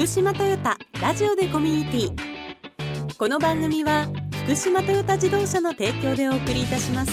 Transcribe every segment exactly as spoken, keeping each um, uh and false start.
福島トヨタラジオでコミュニティ。この番組は福島トヨタ自動車の提供でお送りいたします。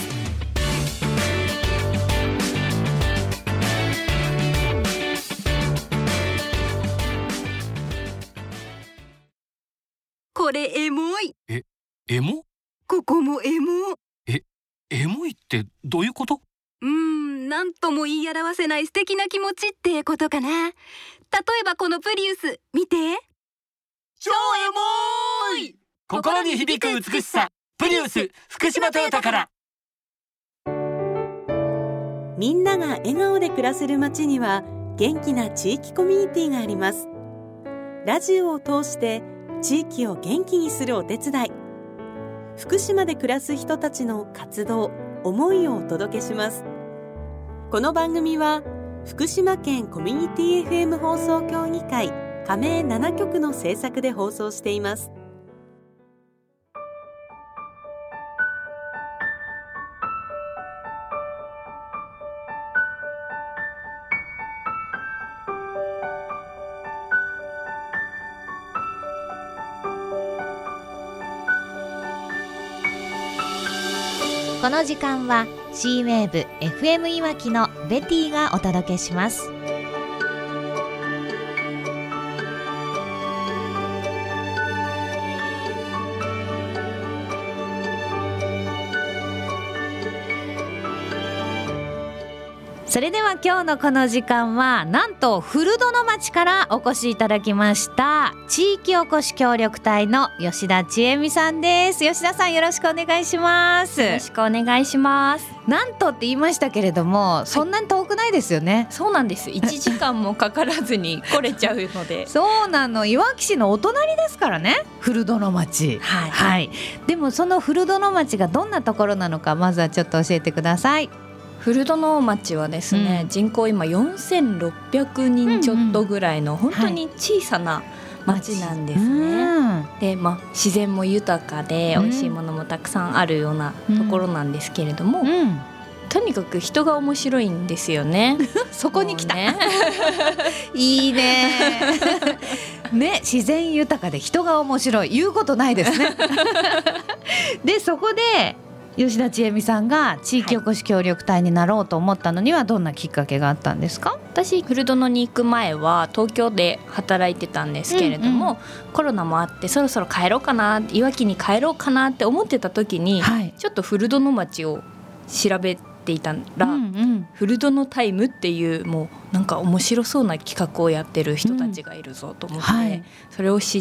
これエモい。 え、エモ？ ここもエモ。 え、エモいってどういうこと？ うーん、なんとも言い表せない素敵な気持ちってことかな。例えばこのプリウス見て、 超エモい。心に響く美しさ、プリウス福島トヨタから。 みんなが笑顔で暮らせる街には元気な地域コミュニティがあります。ラジオを通して地域を元気にするお手伝い、福島で暮らす人たちの活動、思いをお届けします。この番組は福島県コミュニティ エフエム 放送協議会加盟なな局の制作で放送しています。 この時間は C ウェーブ エフエム いわきのベティがお届けします。それでは今日のこの時間はなんと古殿町からお越しいただきました地域おこし協力隊の吉田千恵美さんです。吉田さん、よろしくお願いします。 よろしくお願いします。 なんとって言いましたけれども、はい、そんなに遠くないですよね。 そうなんです。いちじかんもかからずに来れちゃうのでそうなの、いわき市のお隣ですからね、古殿町、 はいはい、でもその古殿町がどんなところなのか、まずはちょっと教えてください。 古殿町はですね、うん、人口今よんせんろっぴゃくにんちょっとぐらいの、うんうん、本当に小さな町なんですね、はい、で、まあ、自然も豊かで美味しいものもたくさんあるようなところなんですけれども、うんうん、とにかく人が面白いんですよねそこに来た、ね、いいねね、自然豊かで人が面白い、言うことないですねで、そこで吉田千恵美さんが地域おこし協力隊になろうと思ったのにはどんなきっかけがあったんですか？ 私、古殿に行く前は東京で働いてたんですけれども、うんうん、コロナもあってそろそろ帰ろうかな、いわきに帰ろうかなって思ってた時に、はい、ちょっと古殿町を調べていたら、うんうん、古殿タイムっていうもうなんか面白そうな企画をやってる人たちがいるぞと思って、うん、はい、それを知って、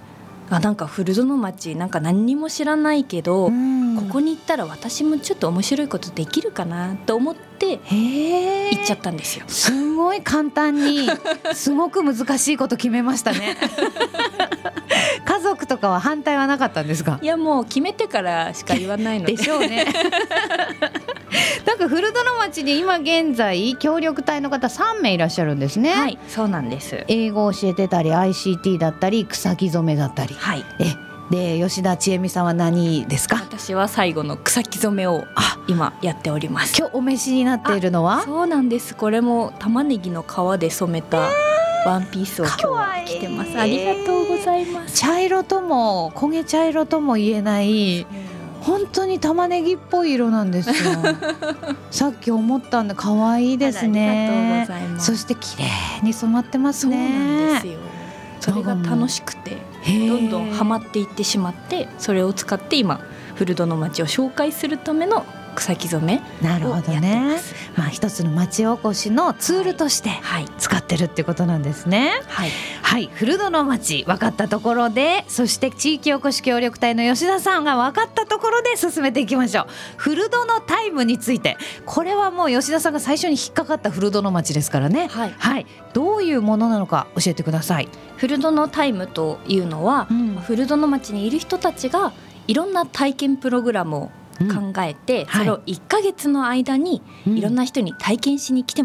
あ、なんか古殿町なんか何にも知らないけど、うん、ここに行ったら私もちょっと面白いことできるかなと思って行っちゃったんですよ。 すごい簡単にすごく難しいこと決めましたね家族とかは反対はなかったんですか？ いや、もう決めてからしか言わないのででしょうねなんか古殿町に今現在協力隊の方さんめいいらっしゃるんですね。 はい、そうなんです。 英語を教えてたり アイシーティー だったり草木染めだったり、 はい、 えで吉田千恵美さんは何ですか？ 私は最後の草木染めを今やっております。 今日お召しになっているのは？ そうなんです。これも玉ねぎの皮で染めたワンピースを今日は着てます。ありがとうございます。 茶色とも焦げ茶色とも言えない本当に玉ねぎっぽい色なんですよさっき思ったんで可愛いですね。 ありがとうございます。 そして綺麗に染まってますね。 そうなんですよ。それが楽しくてどんどんハマっていってしまって、それを使って今古殿町を紹介するための草木染めをやってます。 なるほどね、まあ、一つの町おこしのツールとして使ってるってことなんですね。 はい、 はい、古殿町分かったところで、そして地域おこし協力隊の吉田さんが分かったところで進めていきましょう。古殿タイムについて、これはもう吉田さんが最初に引っかかった古殿町ですからね。はい、はい、どういうものなのか教えてください。 古殿タイムというのは、うん、古殿町にいる人たちがいろんな体験プログラムを考えて、うん、それをいっかげつの間にいろんな人に体験しに来てもらう、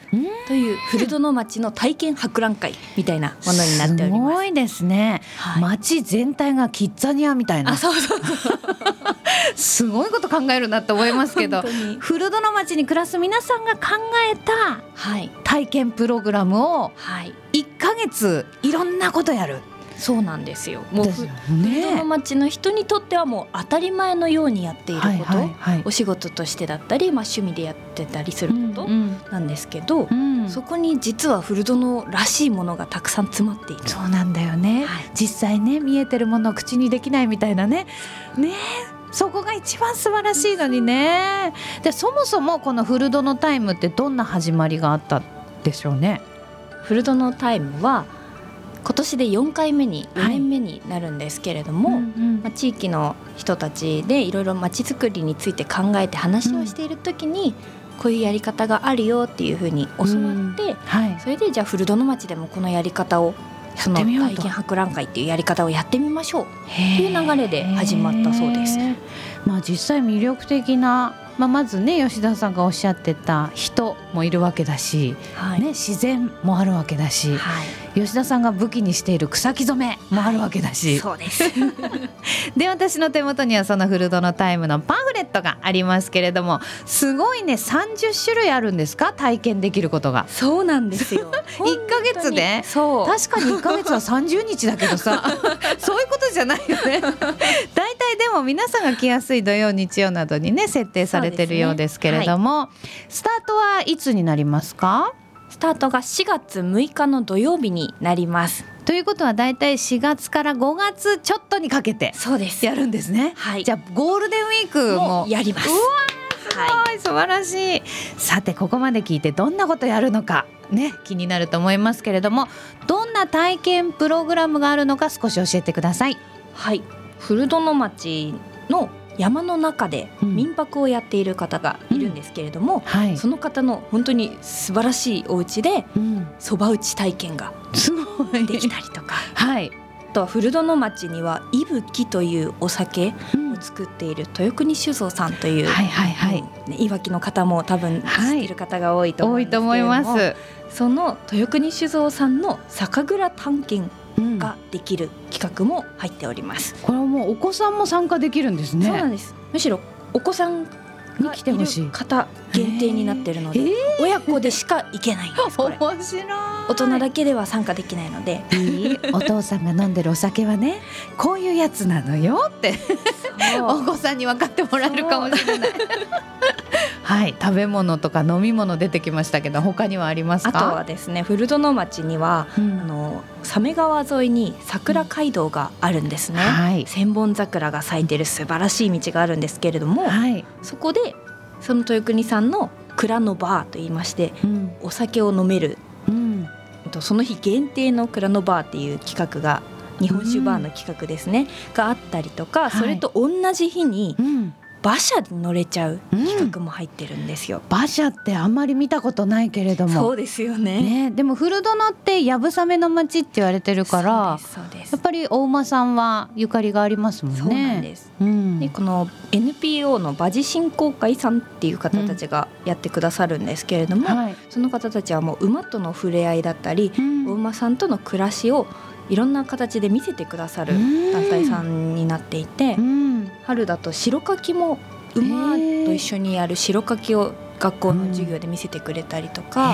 という古殿町の体験博覧会みたいなものになっております。 すごいですね、はい、町全体がキッザニアみたいな。 あ、そうそうそうすごいこと考えるなって思いますけど古殿町に暮らす皆さんが考えた体験プログラムをいっかげついろんなことやる。 そうなんですよ。もう古殿町の人にとってはもう当たり前のようにやっていること、はいはいはい、お仕事としてだったり、まあ、趣味でやってたりすることなんですけど、うんうん、そこに実は古殿らしいものがたくさん詰まっている。 そうなんだよね、はい、実際ね見えてるものを口にできないみたいなねねそこが一番素晴らしいのにね。でそもそもこの古殿タイムってどんな始まりがあったでしょうね。 古殿タイムは今年でよんかいめによねんめになるんですけれども、はいうんうんまあ、地域の人たちでいろいろまちづくりについて考えて話をしている時に、うん、こういうやり方があるよっていうふうに教わって、うんはい、それでじゃあ古殿町でもこのやり方をその体験博覧会っていうやり方をやってみましょうっていう流れで始まったそうです。 まあ、実際魅力的な、まあ、まずね吉田さんがおっしゃってた人もいるわけだし、はいね、自然もあるわけだし、はい、吉田さんが武器にしている草木染めもあるわけだし、 はい、そうですで私の手元にはその古殿タイムのパンフレットがありますけれども、すごいねさんじゅっしゅるいあるんですか、体験できることが。 そうなんですよいっかげつで。そう確かにいっかげつはさんじゅうにちだけどさそういうことじゃないよねだいたいでも皆さんが来やすい土曜日曜などにね設定されてるようですけれども、ねはい、スタートはいつになりますか？ スタートがしがつむいかの土曜日になります。 ということはだいたいしがつからごがつちょっとにかけてそうですやるんですね。 はい、 じゃあゴールデンウィークもやります。 うわーすごい、はい、素晴らしい。さてここまで聞いてどんなことやるのかね気になると思いますけれども、どんな体験プログラムがあるのか少し教えてください。 はい、古殿町の山の中で民泊をやっている方がいるんですけれども、うんはい、その方の本当に素晴らしいお家でそば、うん、打ち体験ができたりとか、はい、あとは古殿町には伊吹というお酒を作っている豊国酒造さんという、はいはいはいね、いわきの方も多分知っている方が多いと思うんですけれども、はい、多いと思います。その豊国酒造さんの酒蔵探検ができる企画も入っております、 うん、これはもうお子さんも参加できるんですね。 そうなんです。むしろお子さんがいる方限定になっているので、親子でしか行けないんです。これ面白い。 大人だけでは参加できないので、 いいお父さんが飲んでるお酒はねこういうやつなのよってお子さんに分かってもらえるかもしれないはい、食べ物とか飲み物出てきましたけど他にはありますか？ あとはですね、古殿町には、うん、あの鮫川沿いに桜街道があるんですね、うんはい、千本桜が咲いている素晴らしい道があるんですけれども、はい、そこでその豊国さんの蔵のバーといいまして、うん、お酒を飲める、うん、その日限定の蔵のバーっていう企画が日本酒バーの企画ですね、うん、があったりとか、それと同じ日に、うん馬車に乗れちゃう企画も入ってるんですよ、うん、 馬車ってあんまり見たことないけれども。 そうですよ ね, ねでも古殿ってやぶさめの町って言われてるからそうですそうです。 やっぱりお馬さんはゆかりがありますもんね。 そうなんです、うん、でこの エヌピーオー の馬事振興会さんっていう方たちがやってくださるんですけれども、うんはい、その方たちはもう馬との触れ合いだったり、うん、お馬さんとの暮らしをいろんな形で見せてくださる団体さんになっていて、うん、春だと白柿も馬と一緒にやる白柿を学校の授業で見せてくれたりとか、うん、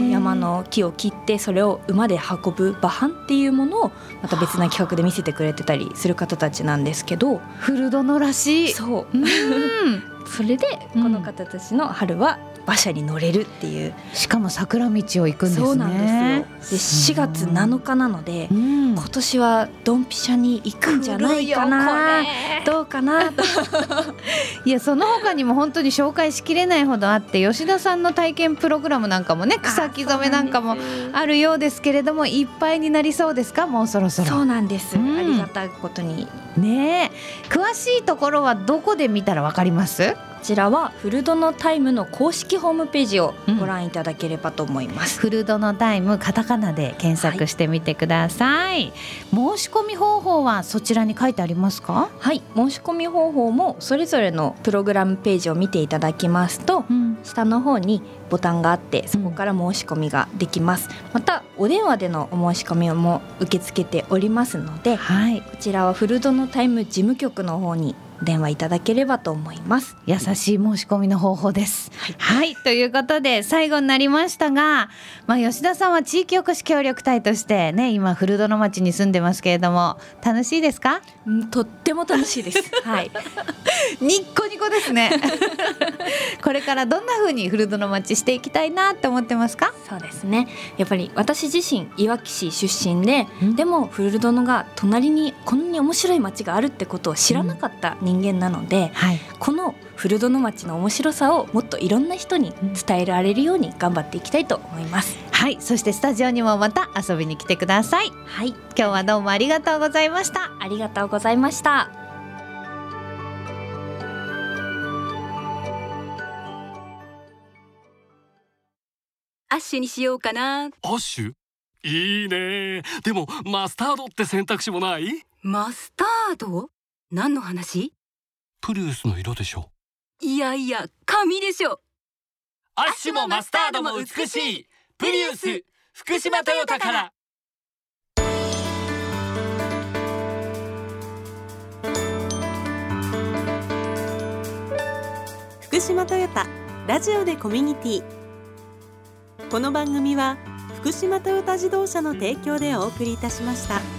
山の木を切ってそれを馬で運ぶ馬搬っていうものをまた別な企画で見せてくれてたりする方たちなんですけど、 古殿らしい。 そう、うん、それでこの方たちの春は馬車に乗れるっていう、 しかも桜道を行くんですね。 そうなんですよ。でしがつなのかなので、うん、今年はドンピシャに行くんじゃないかな、どうかなといやその他にも本当に紹介しきれないほどあって、吉田さんの体験プログラムなんかもね、草木染めなんかもあるようですけれども、いっぱいになりそうですか？もうそろそろ。 そうなんです、うん、ありがたいことにね。詳しいところはどこで見たらわかります？ ちらはフルドのタイムの公式ホームページをご覧いただければと思います、 うん、フルドのタイムカタカナで検索してみてください、はい、申し込み方法はそちらに書いてありますか？ はい、申し込み方法もそれぞれのプログラムページを見ていただきますと、うん、下の方にボタンがあってそこから申し込みができます、うん、またお電話でのお申し込みも受け付けておりますので、はい、こちらはフルドのタイム事務局の方にお電話いただければと思います。 優しい申し込みの方法です、はいはい、ということで最後になりましたが、まあ、吉田さんは地域おこし協力隊としてね今フルドの町に住んでますけれども楽しいですか？ うん、とっても楽しいです、はい、 ニッコニコですねこれからどんな風にフルドの町していきたいなって思ってますか？ そうですね、やっぱり私自身いわき市出身で、うん、でもフルドのが隣にこんなに面白い町があるってことを知らなかった人間なので、うんはい、このフルドの町の面白さをもっといろんな人に伝えられるように頑張っていきたいと思います、 うん、はい、そしてスタジオにもまた遊びに来てください。はい、今日はどうもありがとうございました。 ありがとうございました。 アッシュにしようかな。 アッシュいいね。でもマスタードって選択肢もない？ マスタード？何の話？ プリウスの色でしょ。 いやいや髪でしょ。 アッシュもマスタードも美しいプリウス福島トヨタから。 福島トヨタラジオでコミュニティ、この番組は福島トヨタ自動車の提供でお送りいたしました。